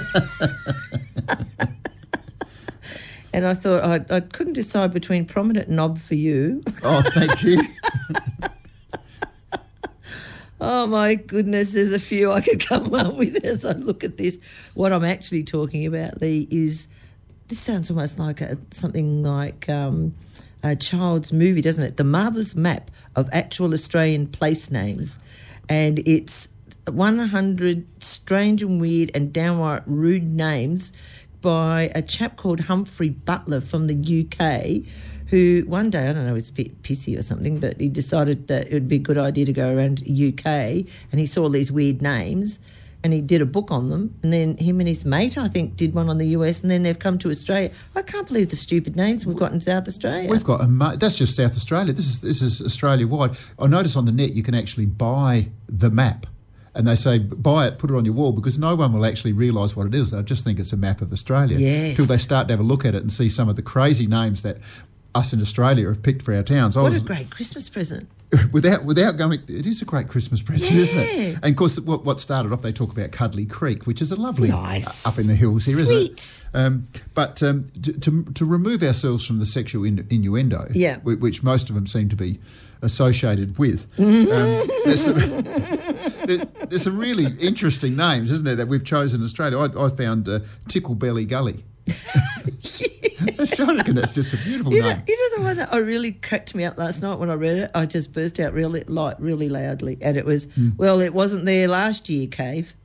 And I thought I couldn't decide between Prominent Knob for you Oh, thank you. Oh, my goodness, there's a few I could come up with as I look at this. What I'm actually talking about, Lee, is this sounds almost like something like a child's movie, doesn't it? The Marvellous Map of Actual Australian Place Names. And it's 100 strange and weird and downright rude names by a chap called Humphrey Butler from the UK, who one day, I don't know, it's a bit pissy or something, but he decided that it would be a good idea to go around the UK, and he saw these weird names and he did a book on them, and then him and his mate, I think, did one on the US, and then they've come to Australia. I can't believe the stupid names we've got in South Australia. We've got that's just South Australia. This is Australia-wide. I notice on the net you can actually buy the map. And they say, buy it, put it on your wall, because no one will actually realise what it is. They'll just think it's a map of Australia. Yes. Until they start to have a look at it and see some of the crazy names that us in Australia have picked for our towns. What a great Christmas present. Without going, it is a great Christmas present, isn't it? And of course, what started off, they talk about Cuddly Creek, which is a lovely nice up in the hills here, Sweet. Isn't it? But to remove ourselves from the sexual innuendo, which most of them seem to be associated with, there's some really interesting names, isn't there, that we've chosen in Australia. I found Tickle Belly Gully. I reckon that's just a beautiful name. You know the one that really cracked me up last night when I read it? I just burst out really loudly. And it was, well, it wasn't there last year, Cave.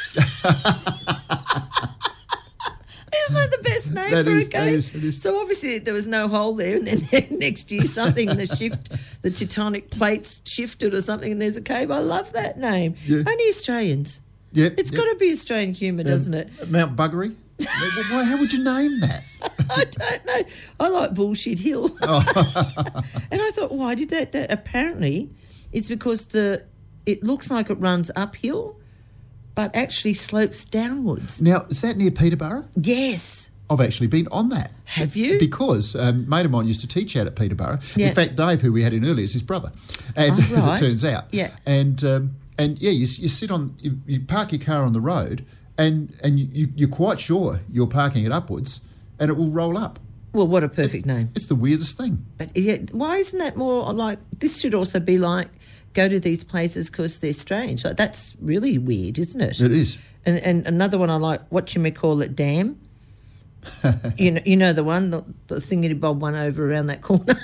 Isn't that the best name for a cave? That is. So obviously there was no hole there, and then next year the tectonic plates shifted or something, and there's a cave. I love that name. Yeah. Only Australians. Yeah, It's got to be Australian humour, doesn't it? Mount Buggery? How would you name that? I don't know. I like Bullshit Hill. And I thought, why did that? Apparently, it's because it looks like it runs uphill, but actually slopes downwards. Now, is that near Peterborough? Yes. I've actually been on that. Have you? Because a mate of mine used to teach out at Peterborough. Yeah. In fact, Dave, who we had in earlier, is his brother. And right. as it turns out. Yeah. And you sit on, you park your car on the road, and you're quite sure you're parking it upwards, and it will roll up. Well, what a perfect name. It's the weirdest thing. But why isn't that more like, this should also be like, go to these places because they're strange. Like, that's really weird, isn't it? It is. And another one I like, whatchamacallit dam. you know the one, the thingy bob one over around that corner.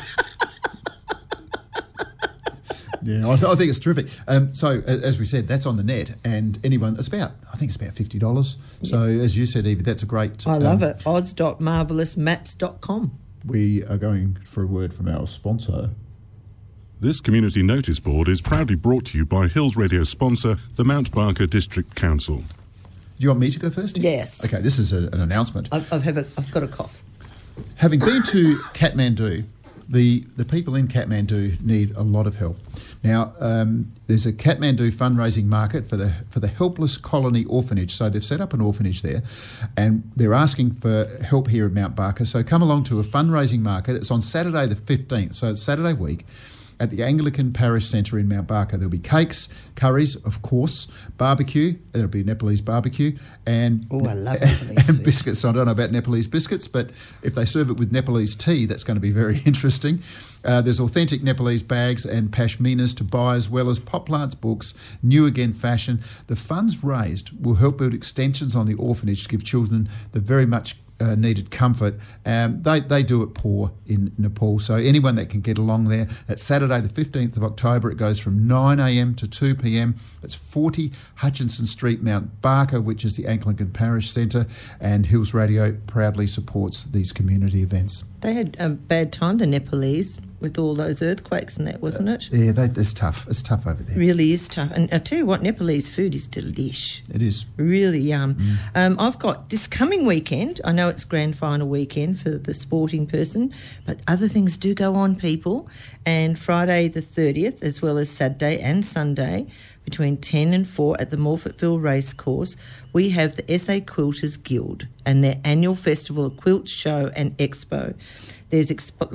Yeah, I think it's terrific. So, as we said, that's on the net, and anyone, I think it's about $50. Yeah. So, as you said, Evie, that's a great... I love it. oz.marvellousmaps.com. We are going for a word from our sponsor. This community notice board is proudly brought to you by Hills Radio sponsor, the Mount Barker District Council. Do you want me to go first? Yes. Okay, this is an announcement. I've got a cough. Having been to Kathmandu, the people in Kathmandu need a lot of help. Now, there's a Kathmandu fundraising market for the Helpless Colony Orphanage. So they've set up an orphanage there, and they're asking for help here at Mount Barker. So come along to a fundraising market. It's on Saturday the 15th, so it's Saturday week, at the Anglican Parish Centre in Mount Barker. There'll be cakes, curries, of course, barbecue. There'll be Nepalese barbecue and, I love Nepalese and food. biscuits. I don't know about Nepalese biscuits, but if they serve it with Nepalese tea, that's going to be very interesting. There's authentic Nepalese bags and pashminas to buy, as well as Pop Plant's books, New Again fashion. The funds raised will help build extensions on the orphanage to give children the very much needed comfort. They do it poor in Nepal, so anyone that can get along there, it's Saturday the 15th of October. It goes from 9 a.m. to 2 p.m. It's 40 Hutchinson Street, Mount Barker, which is the Anglican Parish Centre, and Hills Radio proudly supports these community events. They had a bad time, the Nepalese, with all those earthquakes and that, wasn't it? Yeah, it's tough. It's tough over there. It really is tough. And I tell you what, Nepalese food is delish. It is. Really yum. I've got this coming weekend, I know it's grand final weekend for the sporting person, but other things do go on, people. And Friday the 30th, as well as Saturday and Sunday, between 10 and 4 at the Morfettville Racecourse, we have the SA Quilters Guild and their annual festival of quilt show and expo. There's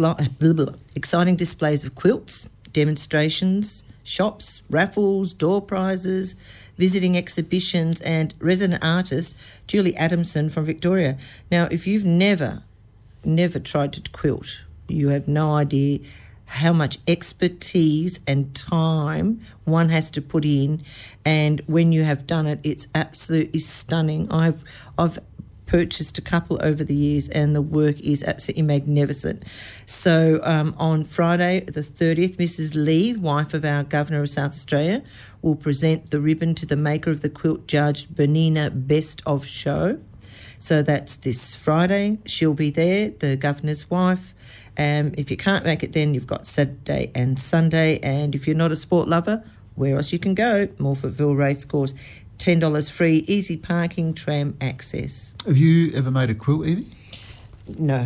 exciting displays of quilts, demonstrations, shops, raffles, door prizes, visiting exhibitions, and resident artist Julie Adamson from Victoria. Now, if you've never tried to quilt, you have no idea how much expertise and time one has to put in, and when you have done it, it's absolutely stunning. I've purchased a couple over the years, and the work is absolutely magnificent. So on Friday the 30th, Mrs. Lee, wife of our Governor of South Australia, will present the ribbon to the maker of the quilt, Judge Bernina Best of Show. So that's this Friday. She'll be there, the Governor's wife. If you can't make it then, you've got Saturday and Sunday. And if you're not a sport lover, where else you can go? Morphettville Racecourse. $10 free, easy parking, tram access. Have you ever made a quilt, Evie? No.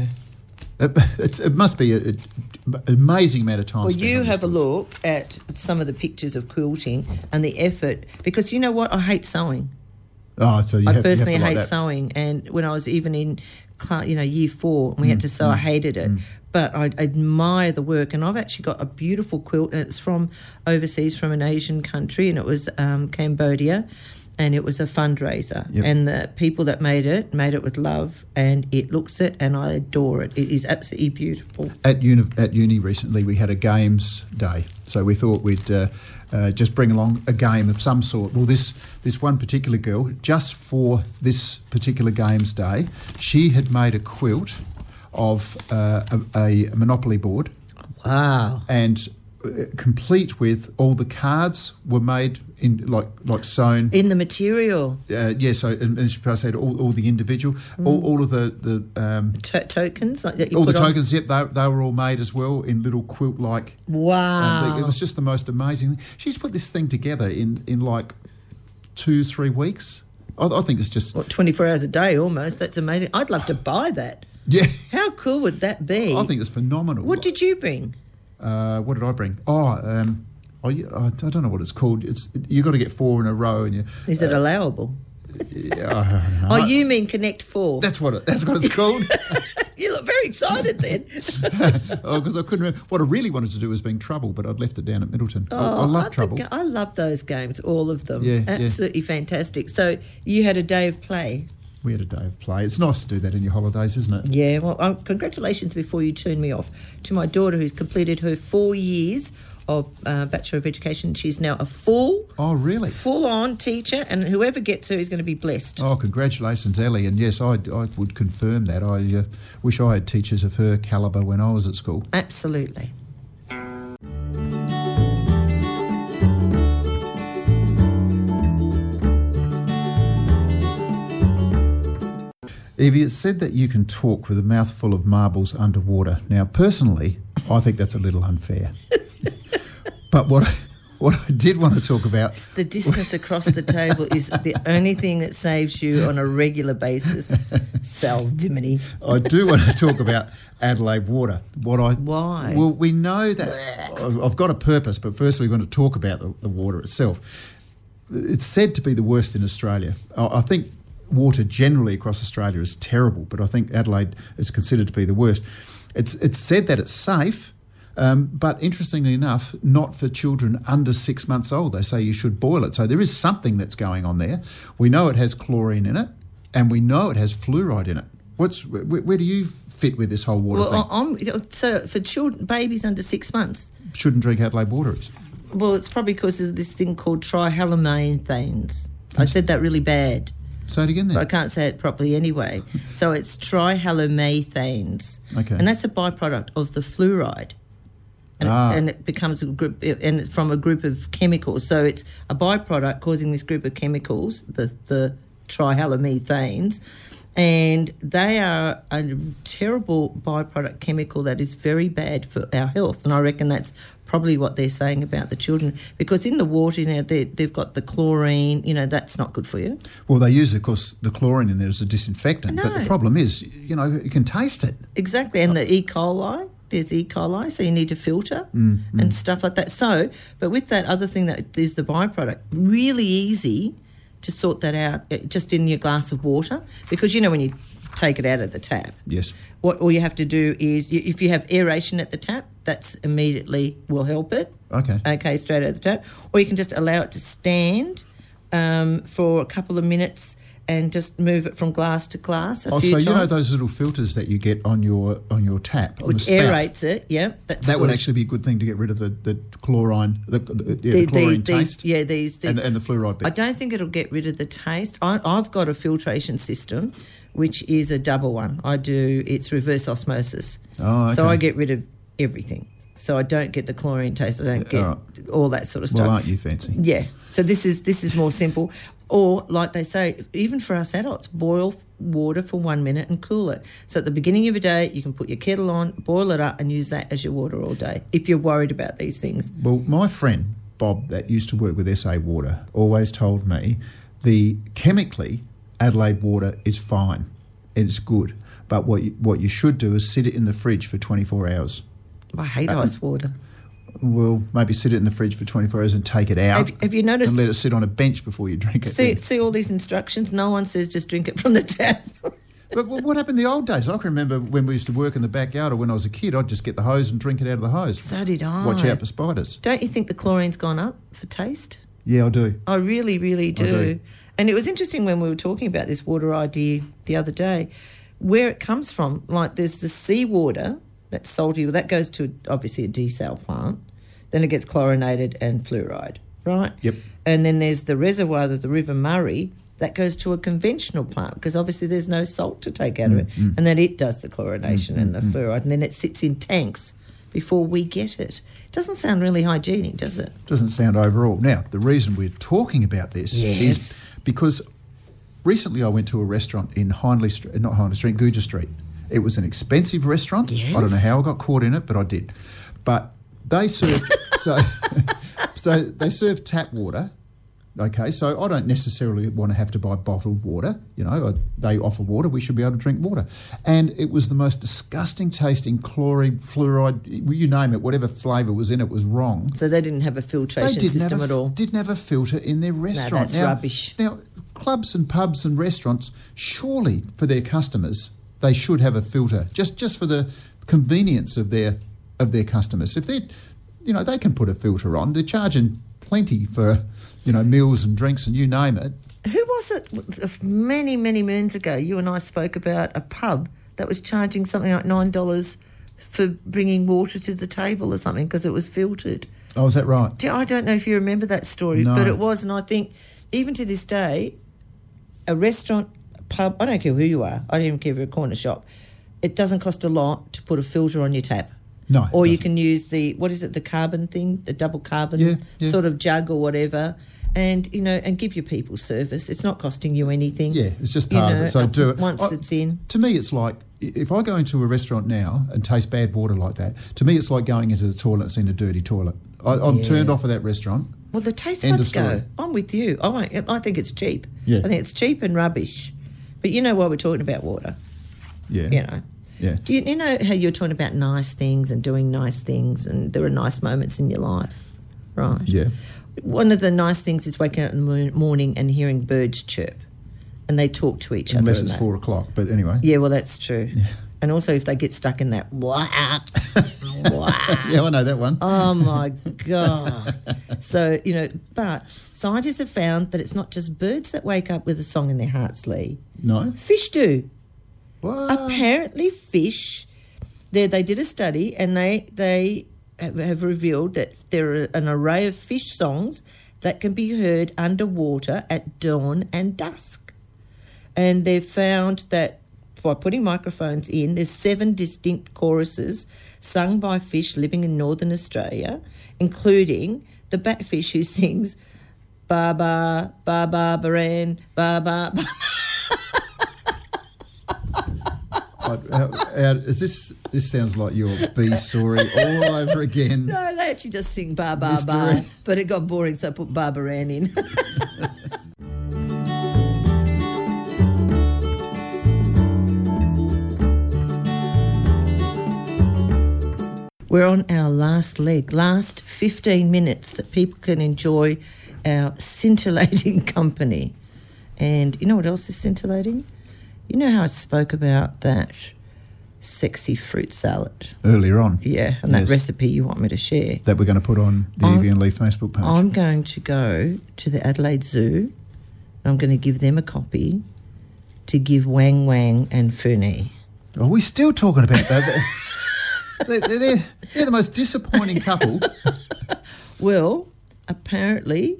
It must be an amazing amount of time. Well, spent you on have a this look at some of the pictures of quilting and the effort, because you know what? I hate sewing. Oh, so you I have, personally you have to hate like that. sewing, and when I was even in year 4 and we had to sew, I hated it. But I admire the work, and I've actually got a beautiful quilt, and it's from overseas, from an Asian country, and it was Cambodia, and it was a fundraiser. Yep. And the people that made it with love, and it looks it, and I adore it. It is absolutely beautiful. At uni recently, we had a games day, so we thought we'd just bring along a game of some sort. Well, this one particular girl, just for this particular games day, she had made a quilt of a Monopoly board. Wow. And complete with all the cards were made in like sewn In the material. so and I said all the individual all of the Tokens like that you all put the on? tokens. Yep, they were all made as well in little quilt like. Wow. It was just the most amazing thing. She's put this thing together in like 2-3 weeks. I think it's just 24 hours a day almost. That's amazing. I'd love to buy that. yeah. How cool would that be? I think it's phenomenal. What did you bring? What did I bring? I don't know what it's called. You got to get 4 in a row, and Is it allowable? yeah, Oh, you mean Connect 4? that's what it's called. You look very excited then. Because I couldn't remember. What I really wanted to do was bring Trouble, but I'd left it down at Middleton. I love Trouble. I love those games, all of them. Yeah, Absolutely fantastic. So you had a day of play. We had a day of play. It's nice to do that in your holidays, isn't it? Yeah, well, congratulations, before you turn me off, to my daughter who's completed her 4 years of Bachelor of Education. She's now a really? full-on teacher, and whoever gets her is going to be blessed. Oh, congratulations, Ellie. And yes, I would confirm that. I wish I had teachers of her calibre when I was at school. Absolutely. Evie, it's said that you can talk with a mouthful of marbles underwater. Now, personally, I think that's a little unfair. But what I did want to talk about... The distance across the table is the only thing that saves you on a regular basis. Salvimini. I do want to talk about Adelaide Water. Why? Well, we know that... I've got a purpose, but first we want to talk about the water itself. It's said to be the worst in Australia. I think water generally across Australia is terrible, but I think Adelaide is considered to be the worst. It's said that it's safe, but interestingly enough, not for children under 6 months old. They say you should boil it. So there is something that's going on there. We know it has chlorine in it, and we know it has fluoride in it. Where do you fit with this whole water thing? So for children, babies under 6 months, Shouldn't drink Adelaide water. well, it's probably because there's this thing called trihalomethanes. I said that really bad, Say it again then. but I can't say it properly anyway. So it's trihalomethanes. Okay. And that's a byproduct of the fluoride. And it becomes a group, and it's from a group of chemicals. So it's a byproduct causing this group of chemicals, the trihalomethanes, and they are a terrible byproduct chemical that is very bad for our health. And I reckon that's probably what they're saying about the children, because in the water, they've got the chlorine. That's not good for you. Well, they use, of course, the chlorine in there as a disinfectant, but the No. problem is, you can taste it. Exactly, and the E. coli. There's E. coli, so you need to filter and stuff like that. So, but with that other thing that is the byproduct, really easy to sort that out just in your glass of water, because when you take it out of the tap, Yes. what all you have to do is, if you have aeration at the tap, that's immediately will help it. Okay. Straight out of the tap, or you can just allow it to stand for a couple of minutes and just move it from glass to glass a few so times. you know those little filters that you get on your tap, on which the spout? aerates it, yeah. That would actually be a good thing to get rid of the chlorine, the chlorine taste. These and the fluoride bit. I don't think it'll get rid of the taste. I've got a filtration system, which is a double one. It's reverse osmosis. Oh, okay. So I get rid of everything. So I don't get the chlorine taste. I don't get all that sort of stuff. Well, aren't you fancy? Yeah. So this is more simple. Or, like they say, even for us adults, boil water for 1 minute and cool it. So at the beginning of your day, you can put your kettle on, boil it up and use that as your water all day, if you're worried about these things. Well, my friend, Bob, that used to work with SA Water, always told me chemically, Adelaide water is fine. It's good. But what you should do is sit it in the fridge for 24 hours. I hate ice water. Well, maybe sit it in the fridge for 24 hours and take it out. Have you noticed? And let it sit on a bench before you drink it. See all these instructions? No one says just drink it from the tap. But what happened in the old days? I can remember when we used to work in the backyard, or when I was a kid, I'd just get the hose and drink it out of the hose. So did I. Watch out for spiders. Don't you think the chlorine's gone up for taste? Yeah, I do. I really, really do. I do. And it was interesting when we were talking about this water idea the other day, where it comes from. Like, there's the seawater that's salty. Well, that goes to, obviously, a desal plant. Then it gets chlorinated and fluoride, right? Yep. And then there's the reservoir of the River Murray that goes to a conventional plant, because obviously there's no salt to take out of it. And then it does the chlorination and the fluoride, and then it sits in tanks before we get it. It doesn't sound really hygienic, does it? Doesn't sound overall. Now, the reason we're talking about this is because recently I went to a restaurant in Guja Street. It was an expensive restaurant. Yes. I don't know how I got caught in it, but I did. But they serve so they serve tap water. Okay, so I don't necessarily want to have to buy bottled water. You know, they offer water. We should be able to drink water. And it was the most disgusting tasting chloride, fluoride, you name it, whatever flavour was in it was wrong. So they didn't have a filtration system at all? Didn't have a filter in their restaurant. No, that's rubbish. Now, clubs and pubs and restaurants, surely for their customers, they should have a filter, just for the convenience of their customers. If they can put a filter on. They're charging plenty for, meals and drinks and you name it. Who was it many, many moons ago? You and I spoke about a pub that was charging something like $9 for bringing water to the table or something because it was filtered. Oh, is that right? I don't know if you remember that story, No. but it was, and I think even to this day, a restaurant, a pub, I don't care who you are, I don't even care if you're a corner shop, it doesn't cost a lot to put a filter on your tap. No. Or you can use the carbon thing, the double carbon sort of jug or whatever, and give your people service. It's not costing you anything. Yeah, it's just part of it. So do it. Once it's in. To me, it's like, if I go into a restaurant now and taste bad water like that, to me it's like going into the toilet and seeing a dirty toilet. I'm turned off of that restaurant. Well, the taste End of buds go. story. I'm with you. I think it's cheap. Yeah. I think it's cheap and rubbish. But you know why we're talking about water. Yeah. Yeah. Do you know how you're talking about nice things and doing nice things, and there are nice moments in your life, right? Yeah. One of the nice things is waking up in the morning and hearing birds chirp, and they talk to each other. Unless it's 4 o'clock, but anyway. Yeah, well, that's true. Yeah. And also if they get stuck in that wah. Yeah, I know that one. Oh, my God. So, but scientists have found that it's not just birds that wake up with a song in their hearts, Lee. No? Fish do. What? Apparently fish, they did a study and they have revealed that there are an array of fish songs that can be heard underwater at dawn and dusk. And they've found that by putting microphones in, there's 7 distinct choruses sung by fish living in northern Australia, including the batfish who sings ba-ba, ba-ba, baran, ba-ba, ba-ba. This sounds like your bee story all over again. No, they actually just sing ba ba ba, but it got boring, so I put Barbaran in. We're on our last leg, last 15 minutes that people can enjoy our scintillating company. And you know what else is scintillating? You know how I spoke about that sexy fruit salad? Earlier on. Yeah, and that recipe you want me to share. That we're going to put on the Evie and Lee Facebook page. I'm going to go to the Adelaide Zoo and I'm going to give them a copy to give Wang Wang and Funi. Are we still talking about that? They're the most disappointing couple. Well, apparently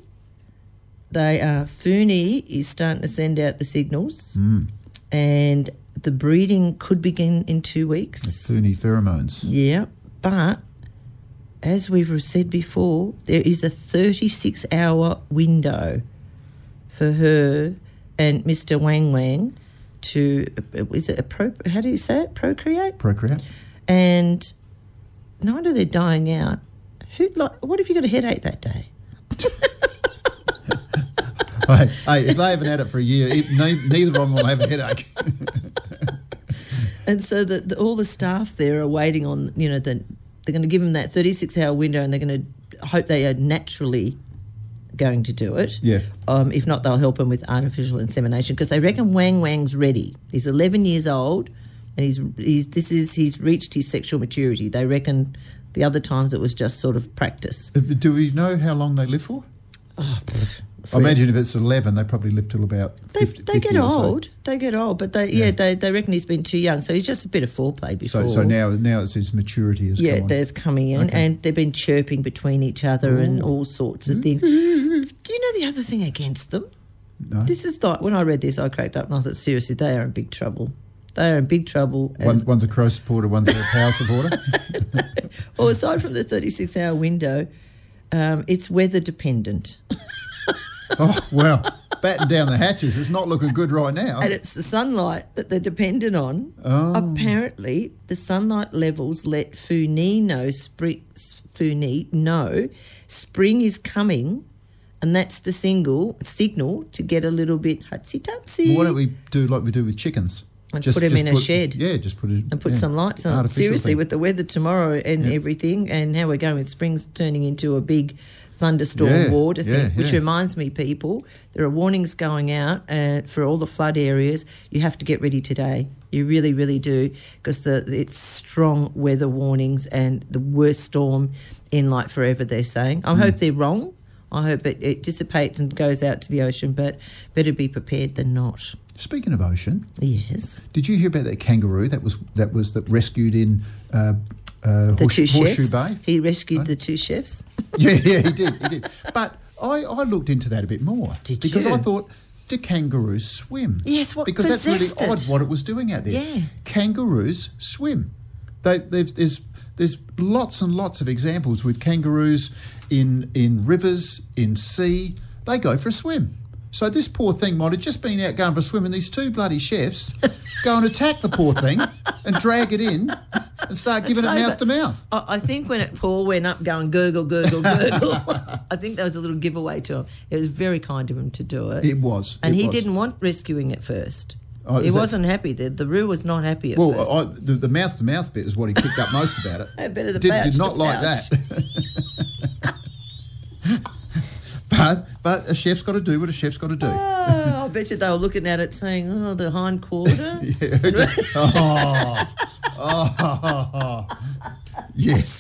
Funi is starting to send out the signals and the breeding could begin in 2 weeks. Funi pheromones. Yeah, but as we've said before, there is a 36-hour window for her and Mr. Wang Wang to, how do you say it? Procreate? Procreate. And neither they're dying out. What if you got a headache that day? Hey, if they haven't had it for a year, neither of them will have a headache. And so all the staff there are waiting on, they're going to give them that 36-hour window and they're going to hope they are naturally going to do it. Yeah. If not, they'll help him with artificial insemination because they reckon Wang Wang's ready. He's 11 years old and he's reached his sexual maturity. They reckon the other times it was just sort of practice. Do we know how long they live for? I imagine if it's 11, they probably live till about 50. They get or so. old. They get old, but they reckon he's been too young. So he's just a bit of foreplay before. So now it's his maturity has come on. There's coming in, and they've been chirping between each other and all sorts of things. Do you know the other thing against them? No. This is like, when I read this, I cracked up and I thought, seriously, they are in big trouble. They are in big trouble. One's a Crow supporter, one's a Power supporter. Well, aside from the 36-hour window, it's weather dependent. Oh, well, batten down the hatches. It's not looking good right now. And it's the sunlight that they're dependent on. Oh. Apparently, the sunlight levels let Funi know spring is coming, and that's the signal to get a little bit hutsy-tutsy. Well, why don't we do like we do with chickens? And put them in a shed. Yeah, just put it... And put some lights on. Seriously, with the weather tomorrow and everything, and how we're going with spring's turning into a big thunderstorm ward, I think, which reminds me, people, there are warnings going out for all the flood areas. You have to get ready today. You really, really do, because it's strong weather warnings and the worst storm in like forever, they're saying. I hope they're wrong. I hope it dissipates and goes out to the ocean, but better be prepared than not. Speaking of ocean, yes, did you hear about that kangaroo that rescued in the two Horseshoe chefs? Bay? He rescued the two chefs. Yeah, he did. But I looked into that a bit more. Because you? I thought, do kangaroos swim? Yes, because that's really odd what it was doing out there. Yeah. Kangaroos swim. There's lots and lots of examples with kangaroos in rivers, in sea. They go for a swim. So this poor thing might have just been out going for a swim, and these two bloody chefs go and attack the poor thing and drag it in and start giving it mouth to mouth. I think when Paul went up going gurgle, gurgle, gurgle, I think that was a little giveaway to him. It was very kind of him to do it. It was. And he didn't want rescuing at first. Oh, he wasn't happy. The roux was not happy at first. Well, the mouth to mouth bit is what he kicked up most about it. Better the did not like pouch. that. But a chef's got to do what a chef's got to do. Oh, I bet you they were looking at it saying, "Oh, the hind quarter." Yes.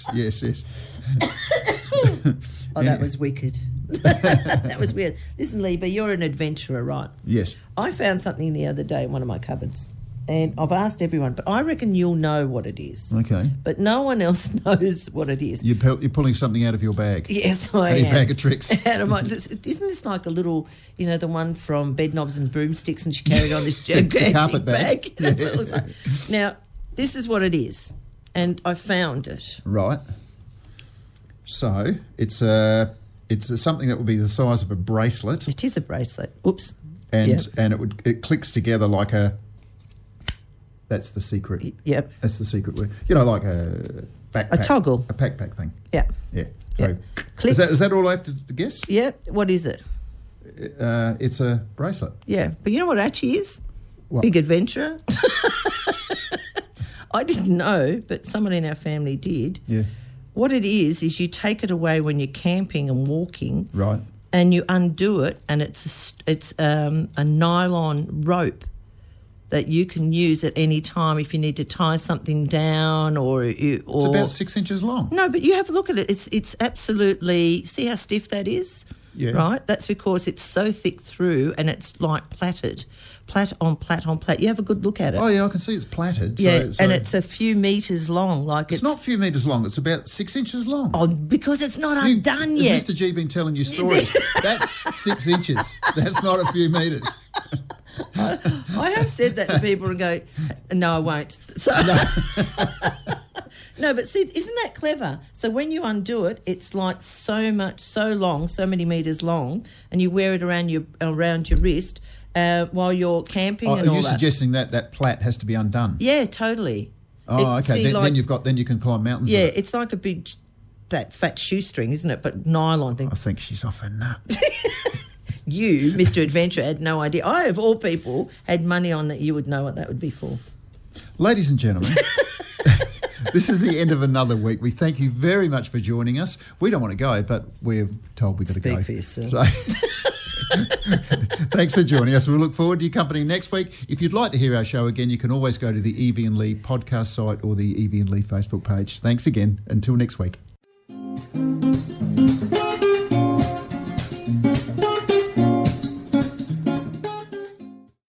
Oh, that was wicked. That was weird. Listen, Lee, but you're an adventurer, right? Yes. I found something the other day in one of my cupboards, and I've asked everyone, but I reckon you'll know what it is. Okay. But no one else knows what it is. You're pulling something out of your bag. Yes, I am. Your bag of tricks. Isn't this like a little, the one from Bedknobs and Broomsticks, and she carried on this gigantic carpet bag. That's what it looks like. Now, this is what it is, and I found it. Right. So it's something that would be the size of a bracelet. It is a bracelet. Oops. And it clicks together like a. That's the secret. Yep. That's the secret word. Like a backpack. A toggle. A backpack thing. Yeah. Yeah. So Clicks. is that all I have to guess? Yeah. What is it? It's a bracelet. Yeah. But you know what it actually is? What? Big adventurer. I didn't know, but someone in our family did. Yeah. What it is you take it away when you're camping and walking. Right. And you undo it, and it's a nylon rope that you can use at any time if you need to tie something down or It's about 6 inches long. No, but you have a look at it. It's absolutely, see how stiff that is? Yeah. right? That's because it's so thick through and it's like plait on plait. You have a good look at it. Oh, yeah, I can see it's plaited. Yeah, so and it's a few metres long. Like it's not a few metres long. It's about 6 inches long. Oh, because it's not undone yet. Has Mr. G been telling you stories? That's 6 inches. That's not a few metres. I have said that to people and go, no, I won't. So, no, but see, isn't that clever? So when you undo it, it's like so long, so many metres long, and you wear it around your wrist while you're camping and all that. Are you suggesting that plait has to be undone? Yeah, totally. Oh, okay. Then you can climb mountains. Yeah, with it. it's like that fat shoestring, isn't it? But nylon thing. I think she's off her nut. You, Mr. Adventurer, had no idea. I, of all people, had money on that you would know what that would be for. Ladies and gentlemen, this is the end of another week. We thank you very much for joining us. We don't want to go, but we're told we've got to go. Speak for yourself. So, thanks for joining us. We'll look forward to your company next week. If you'd like to hear our show again, you can always go to the Evie and Lee podcast site or the Evie and Lee Facebook page. Thanks again. Until next week.